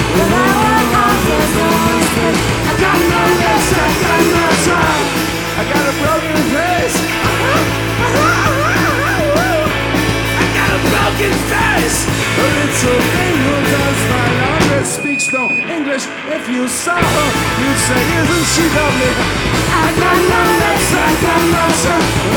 But our arms are so stiff. I got no lips, I got no tongue. I got a broken face. I got a broken face. A little angel does my language, speaks no English. If you saw her, you'd say, isn't she lovely? I got no lips, I got no tongue.